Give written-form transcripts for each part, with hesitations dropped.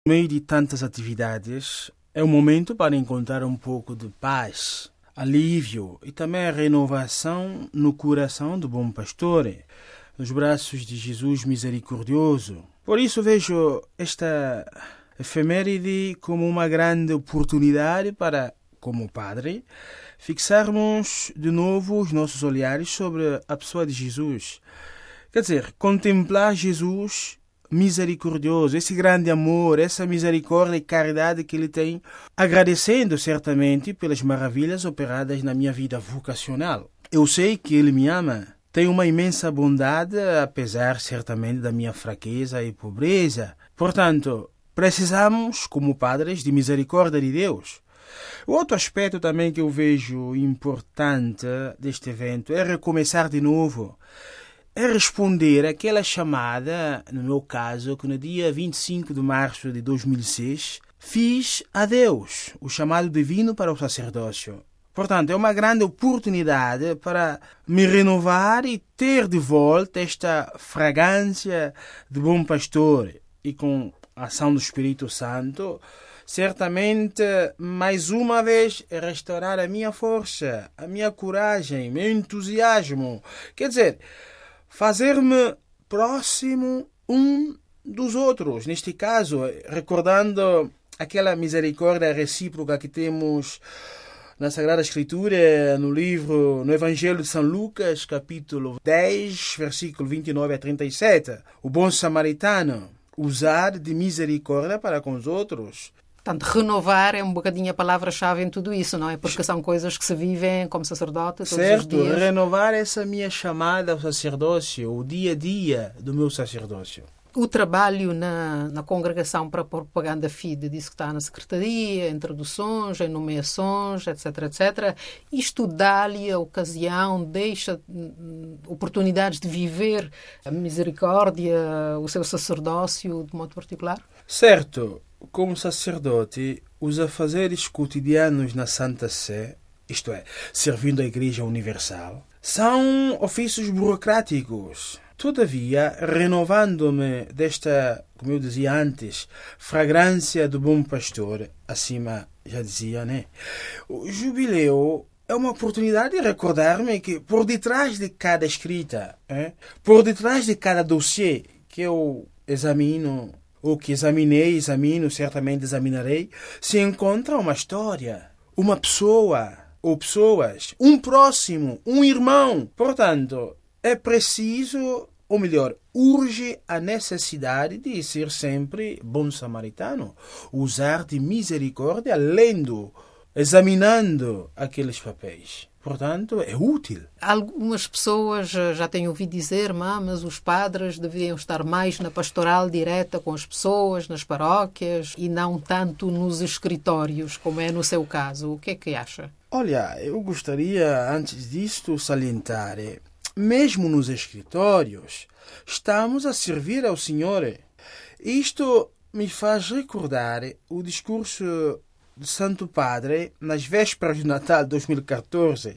No meio de tantas atividades, é um momento para encontrar um pouco de paz, alívio e também a renovação no coração do bom pastor, nos braços de Jesus misericordioso. Por isso vejo esta efeméride como uma grande oportunidade para, como padre, fixarmos de novo os nossos olhares sobre a pessoa de Jesus. Quer dizer, contemplar Jesus misericordioso, esse grande amor, essa misericórdia e caridade que ele tem, agradecendo certamente pelas maravilhas operadas na minha vida vocacional. Eu sei que ele me ama, tem uma imensa bondade, apesar certamente da minha fraqueza e pobreza. Portanto, precisamos, como padres, de misericórdia de Deus. O outro aspecto também que eu vejo importante deste evento é recomeçar de novo. É responder àquela chamada, no meu caso, que no dia 25 de março de 2006 fiz a Deus, o chamado divino para o sacerdócio. Portanto, é uma grande oportunidade para me renovar e ter de volta esta fragrância de bom pastor. E com a ação do Espírito Santo, certamente, mais uma vez, restaurar a minha força, a minha coragem, meu entusiasmo. Quer dizer, fazer-me próximo um dos outros. Neste caso, recordando aquela misericórdia recíproca que temos na Sagrada Escritura, no Evangelho de São Lucas, capítulo 10, versículo 29 a 37. O bom samaritano, usar de misericórdia para com os outros. Portanto, renovar é um bocadinho a palavra-chave em tudo isso, não é? Porque são coisas que se vivem como sacerdote todos os dias. Certo, renovar essa minha chamada ao sacerdócio, o dia a dia do meu sacerdócio. O trabalho na congregação para a propaganda FIDE disse que está na secretaria, em traduções, em nomeações, etc, etc. Isto dá-lhe a ocasião, deixa oportunidades de viver a misericórdia, o seu sacerdócio de modo particular? Certo. Como sacerdote, os afazeres cotidianos na Santa Sé, isto é, servindo a Igreja Universal, são ofícios burocráticos. Todavia, renovando-me desta, como eu dizia antes, fragrância do bom pastor, acima já dizia, né? O jubileu é uma oportunidade de recordar-me que por detrás de cada escrita, por detrás de cada dossiê que eu examino, ou que examino, certamente examinarei, se encontra uma história, uma pessoa ou pessoas, um próximo, um irmão. Portanto, é preciso, ou melhor, urge a necessidade de ser sempre bom samaritano, usar de misericórdia, lendo, examinando aqueles papéis. Portanto, é útil. Algumas pessoas já têm ouvido dizer, mas os padres deviam estar mais na pastoral direta com as pessoas, nas paróquias, e não tanto nos escritórios, como é no seu caso. O que é que acha? Olha, eu gostaria, antes disto, salientar, mesmo nos escritórios, estamos a servir ao Senhor. Isto me faz recordar o discurso do Santo Padre, nas vésperas de Natal de 2014,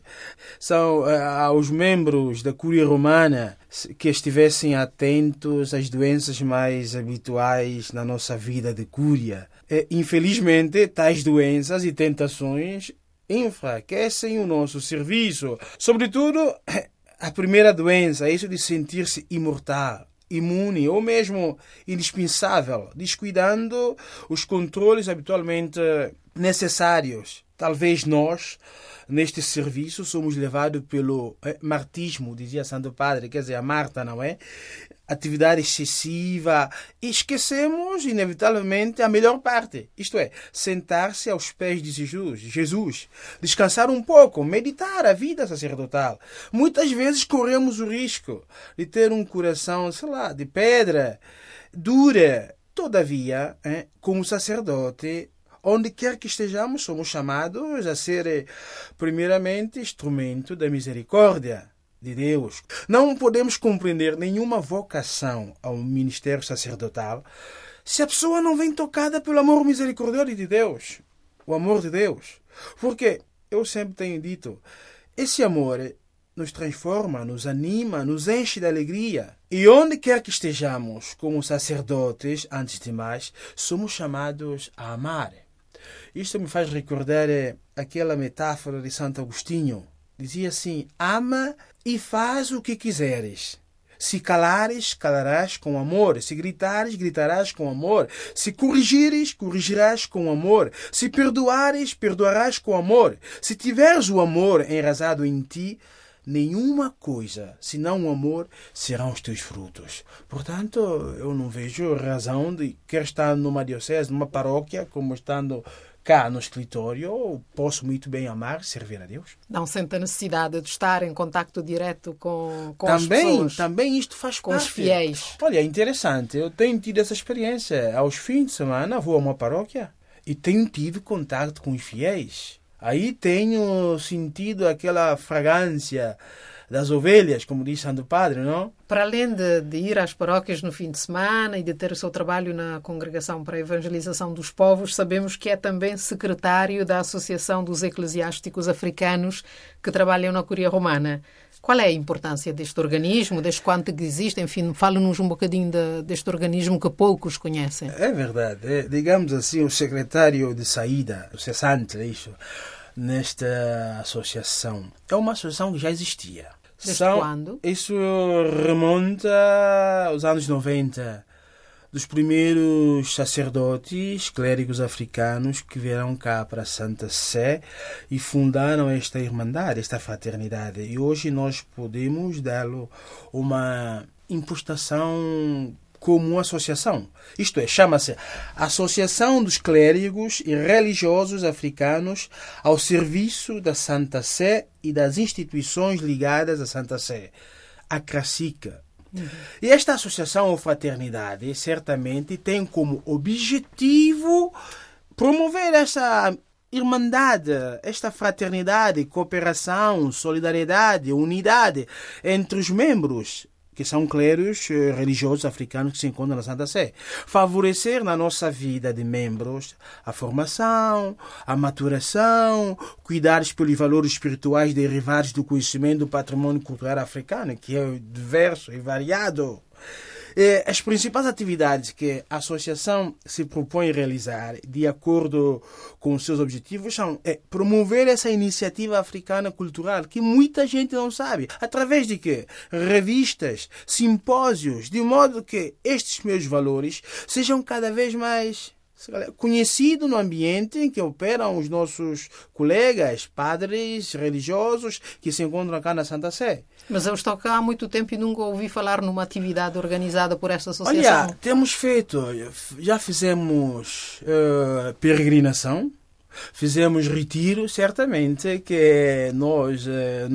são aos membros da Cúria Romana que estivessem atentos às doenças mais habituais na nossa vida de Cúria. Infelizmente, tais doenças e tentações enfraquecem o nosso serviço. Sobretudo, a primeira doença, isso de sentir-se imortal, imune ou mesmo indispensável, descuidando os controles habitualmente necessários. Talvez nós, neste serviço, somos levados pelo martismo, dizia Santo Padre, quer dizer, a Marta, não é? Atividade excessiva, e esquecemos, inevitavelmente, a melhor parte, isto é, sentar-se aos pés de Jesus, descansar um pouco, meditar a vida sacerdotal. Muitas vezes corremos o risco de ter um coração, de pedra, dura. Todavia, como sacerdote, onde quer que estejamos, somos chamados a ser, primeiramente, instrumento da misericórdia de Deus. Não podemos compreender nenhuma vocação ao ministério sacerdotal se a pessoa não vem tocada pelo amor misericordioso de Deus, o amor de Deus. Porque eu sempre tenho dito, esse amor nos transforma, nos anima, nos enche de alegria. E onde quer que estejamos, como sacerdotes, antes de mais, somos chamados a amar. Isto me faz recordar aquela metáfora de Santo Agostinho. Dizia assim: ama e faz o que quiseres. Se calares, calarás com amor. Se gritares, gritarás com amor. Se corrigires, corrigirás com amor. Se perdoares, perdoarás com amor. Se tiveres o amor enraizado em ti, nenhuma coisa, senão o amor, serão os teus frutos. Portanto, eu não vejo razão de, quer estar numa diocese, numa paróquia, como estando cá no escritório, eu posso muito bem amar e servir a Deus. Não sente a necessidade de estar em contacto direto com as pessoas? Também isto faz com parte. Os fiéis. Olha, é interessante. Eu tenho tido essa experiência. Aos fins de semana vou a uma paróquia e tenho tido contato com os fiéis. Aí tenho sentido aquela fragrância das ovelhas, como diz Santo Padre, não? Para além de ir às paróquias no fim de semana e de ter o seu trabalho na Congregação para a Evangelização dos Povos, sabemos que é também secretário da Associação dos Eclesiásticos Africanos que trabalham na Curia Romana. Qual é a importância deste organismo, desde quanto que existe? Enfim, fala-nos um bocadinho deste organismo que poucos conhecem. É verdade. Digamos assim, o secretário de saída, o cessante, isso, nesta associação. É uma associação que já existia. Desde quando? Isso remonta aos anos 90. Dos primeiros sacerdotes, clérigos africanos que vieram cá para a Santa Sé e fundaram esta irmandade, esta fraternidade. E hoje nós podemos dar-lhe uma impostação como associação. Isto é, chama-se Associação dos Clérigos e Religiosos Africanos ao serviço da Santa Sé e das instituições ligadas à Santa Sé, a CRASICA. E esta associação ou fraternidade certamente tem como objetivo promover essa irmandade, esta fraternidade, cooperação, solidariedade, unidade entre os membros, que são clérigos religiosos africanos que se encontram na Santa Sé. Favorecer na nossa vida de membros a formação, a maturação, cuidar pelos valores espirituais derivados do conhecimento do patrimônio cultural africano, que é diverso e variado. As principais atividades que a associação se propõe realizar, de acordo com os seus objetivos, são promover essa iniciativa africana cultural, que muita gente não sabe. Através de quê? Revistas, simpósios, de modo que estes meus valores sejam cada vez mais conhecido no ambiente em que operam os nossos colegas, padres, religiosos que se encontram cá na Santa Sé. Mas eu estou cá há muito tempo e nunca ouvi falar numa atividade organizada por esta associação. Olha, temos feito, já fizemos peregrinação, fizemos retiro, certamente que nós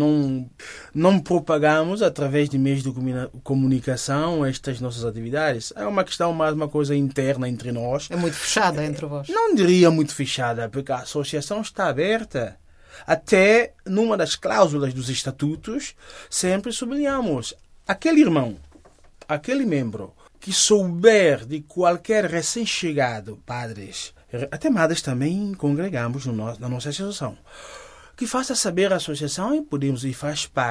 não propagamos através de meios de comunicação estas nossas atividades. É uma questão mais uma coisa interna entre nós. É muito fechada entre vós. Não diria muito fechada, porque a associação está aberta. Até numa das cláusulas dos estatutos, sempre sublinhamos aquele irmão, aquele membro que souber de qualquer recém-chegado, padres, até madres também congregamos na nossa associação, que faça saber a associação e podemos e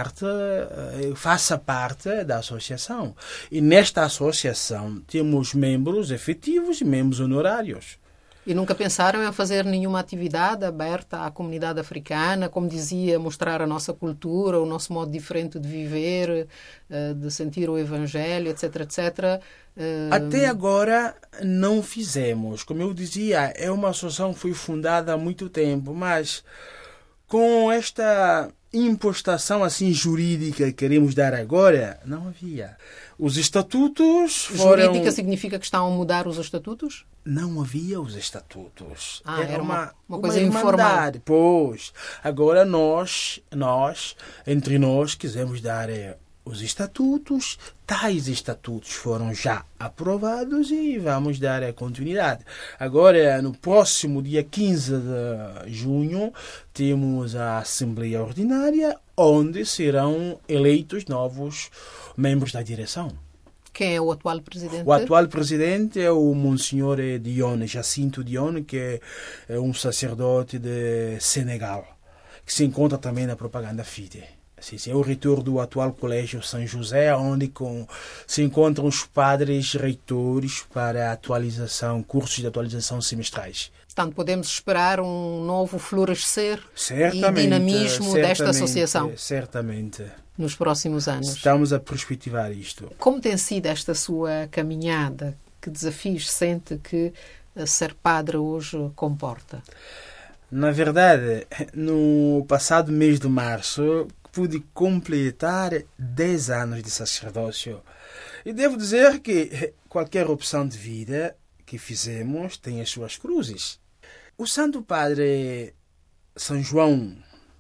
faça parte da associação. E nesta associação temos membros efetivos e membros honorários. E nunca pensaram em fazer nenhuma atividade aberta à comunidade africana, como dizia, mostrar a nossa cultura, o nosso modo diferente de viver, de sentir o Evangelho, etc, etc. Até agora não fizemos. Como eu dizia, é uma associação que foi fundada há muito tempo, mas com esta impostação assim jurídica que queremos dar agora, não havia. Os estatutos foram... Jurídica significa que estão a mudar os estatutos? Não havia os estatutos. Era uma coisa informal. Pois, agora nós, entre nós, quisemos dar os estatutos. Tais estatutos foram já aprovados e vamos dar a continuidade. Agora, no próximo dia 15 de junho, temos a Assembleia Ordinária, onde serão eleitos novos membros da direção. Quem é o atual presidente? O atual presidente é o Monsenhor Dione, Jacinto Dione, que é um sacerdote de Senegal, que se encontra também na propaganda FIDE. Sim, é o reitor do atual Colégio São José, onde se encontram os padres reitores para atualização, cursos de atualização semestrais. Portanto, podemos esperar um novo florescer Certamente, e dinamismo desta associação. Certamente. Nos próximos anos. Estamos a perspectivar isto. Como tem sido esta sua caminhada? Que desafios sente que ser padre hoje comporta? Na verdade, no passado mês de março, pude completar 10 anos de sacerdócio. E devo dizer que qualquer opção de vida que fizemos tem as suas cruzes. O Santo Padre São João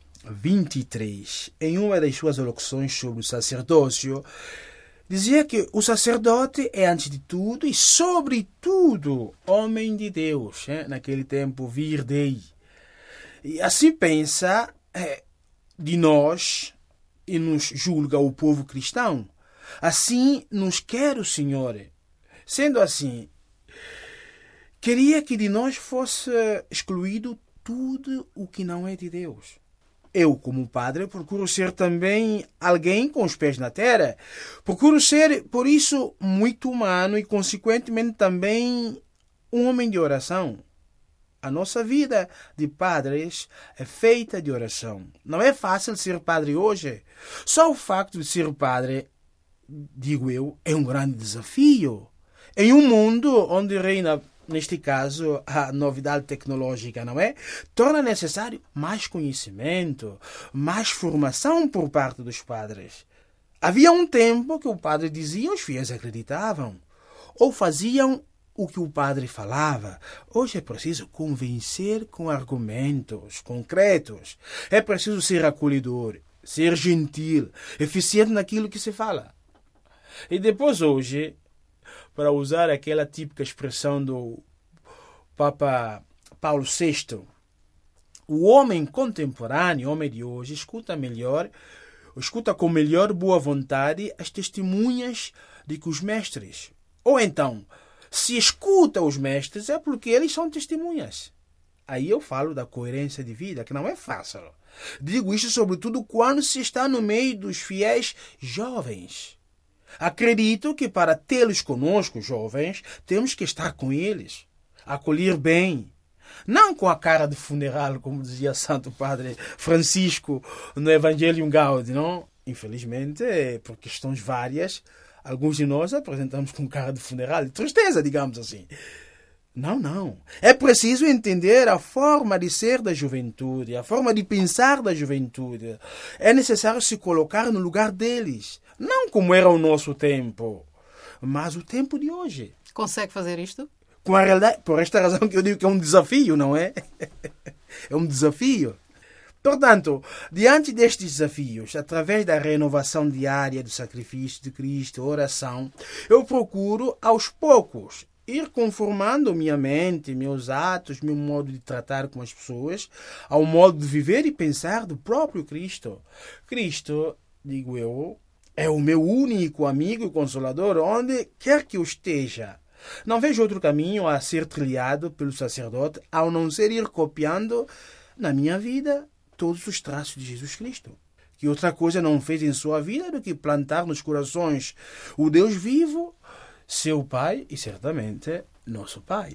23, em uma das suas alocuções sobre o sacerdócio, dizia que o sacerdote é, antes de tudo e sobretudo, homem de Deus. Naquele tempo, vir dei. E assim pensa de nós e nos julga o povo cristão. Assim nos quer o Senhor. Sendo assim, queria que de nós fosse excluído tudo o que não é de Deus. Eu, como padre, procuro ser também alguém com os pés na terra. Procuro ser, por isso, muito humano e, consequentemente, também um homem de oração. A nossa vida de padres é feita de oração. Não é fácil ser padre hoje. Só o facto de ser padre, digo eu, é um grande desafio. Em um mundo onde reina, neste caso, a novidade tecnológica, não é? Torna necessário mais conhecimento, mais formação por parte dos padres. Havia um tempo que o padre dizia, os fiéis acreditavam, ou faziam o que o padre falava. Hoje é preciso convencer com argumentos concretos. É preciso ser acolhedor, ser gentil, eficiente naquilo que se fala. E depois hoje, para usar aquela típica expressão do Papa Paulo VI, o homem contemporâneo, o homem de hoje, escuta com melhor boa vontade as testemunhas de que os mestres. Ou então, se escuta os mestres, é porque eles são testemunhas. Aí eu falo da coerência de vida, que não é fácil. Digo isso sobretudo quando se está no meio dos fiéis jovens. Acredito que para tê-los conosco, jovens, temos que estar com eles, acolher bem. Não com a cara de funeral, como dizia Santo Padre Francisco no Evangelium Gaudium, não? Infelizmente, por questões várias, alguns de nós apresentamos com cara de funeral, de tristeza, digamos assim. Não. É preciso entender a forma de ser da juventude, a forma de pensar da juventude. É necessário se colocar no lugar deles. Não como era o nosso tempo, mas o tempo de hoje. Consegue fazer isto? Com a realidade, por esta razão que eu digo que é um desafio, não é? É um desafio. Portanto, diante destes desafios, através da renovação diária do sacrifício de Cristo, oração, eu procuro, aos poucos, ir conformando minha mente, meus atos, meu modo de tratar com as pessoas, ao modo de viver e pensar do próprio Cristo. Cristo, digo eu, é o meu único amigo e consolador, onde quer que eu esteja. Não vejo outro caminho a ser trilhado pelo sacerdote, ao não ser ir copiando na minha vida todos os traços de Jesus Cristo. Que outra coisa não fez em sua vida do que plantar nos corações o Deus vivo, seu Pai e certamente nosso Pai.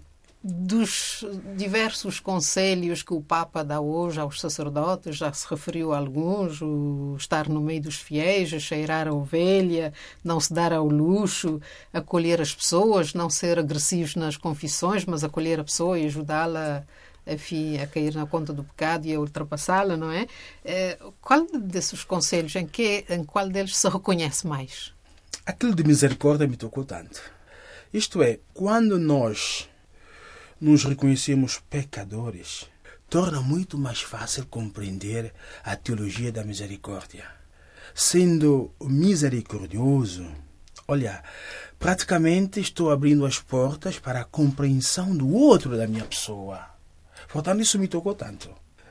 Dos diversos conselhos que o Papa dá hoje aos sacerdotes, já se referiu a alguns, o estar no meio dos fiéis, cheirar a ovelha, não se dar ao luxo, acolher as pessoas, não ser agressivos nas confissões, mas acolher a pessoa e ajudá-la, enfim, a cair na conta do pecado e a ultrapassá-la, não é? Qual desses conselhos, em qual deles se reconhece mais? Aquilo de misericórdia me tocou tanto. Isto é, quando nós nos reconhecemos pecadores, torna muito mais fácil compreender a teologia da misericórdia. Sendo misericordioso, olha, praticamente estou abrindo as portas para a compreensão do outro da minha pessoa. Portanto, isso me tocou tanto.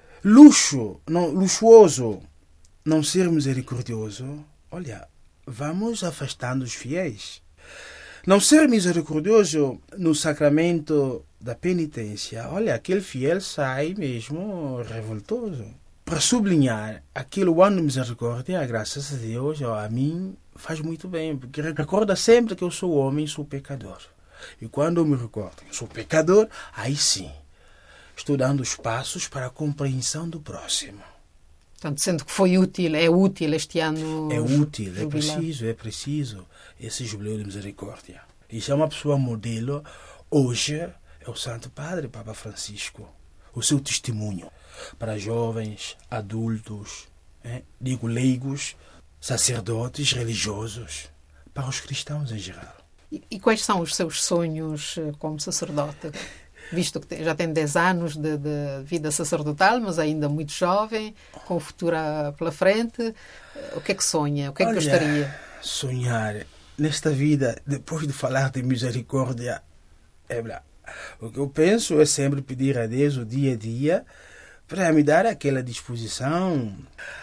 Luxuoso, não ser misericordioso, olha, vamos afastando os fiéis. Não ser misericordioso no sacramento da penitência, olha, aquele fiel sai mesmo revoltoso. para sublinhar aquele ano de misericórdia, graças a Deus, a mim faz muito bem, porque recorda sempre que eu sou homem e sou pecador. E quando eu me recordo que eu sou pecador, aí sim, estou dando os passos para a compreensão do próximo. Portanto, sendo que foi útil, é útil este ano. É útil, jubilar. é preciso esse jubileu de misericórdia. E se é uma pessoa modelo, hoje é o Santo Padre, Papa Francisco. O seu testemunho para jovens, adultos, digo leigos, sacerdotes, religiosos, para os cristãos em geral. E quais são os seus sonhos como sacerdote? Visto que já tem 10 anos de vida sacerdotal, mas ainda muito jovem, com o futuro pela frente, o que é que sonha? O que é que gostaria? Sonhar nesta vida, depois de falar de misericórdia, o que eu penso é sempre pedir a Deus o dia a dia para me dar aquela disposição,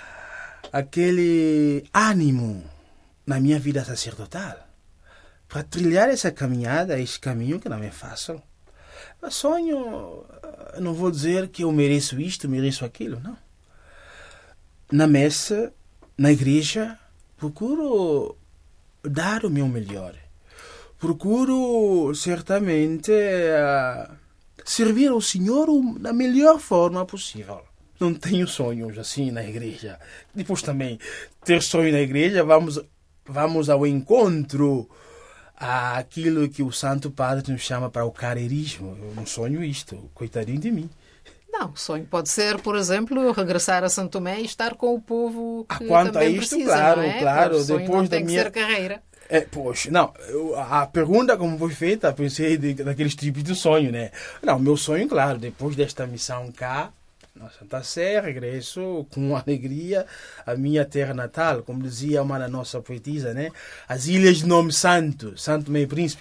aquele ânimo na minha vida sacerdotal, para trilhar essa caminhada, esse caminho que não é fácil. Eu sonho, não vou dizer que eu mereço isto, mereço aquilo, não. Na missa, na igreja, procuro dar o meu melhor. Procuro, certamente, servir ao Senhor da melhor forma possível. Não tenho sonhos assim na igreja. Depois também, ter sonho na igreja, vamos ao encontro àquilo que o Santo Padre nos chama para o carreirismo. Eu não sonho isto, coitadinho de mim. Não, o sonho pode ser, por exemplo, regressar a São Tomé e estar com o povo que quanto também a isto, precisa, claro, não é? claro. O sonho Depois não tem da que minha ser carreira. Poxa, não, a pergunta como foi feita, pensei daqueles tipos de sonho, né? Não, meu sonho, claro, depois desta missão cá, na Santa Sé, regresso com alegria à minha terra natal, como dizia uma da nossa poetisa, né? As ilhas de nome santo, Santo Tomé e Príncipe.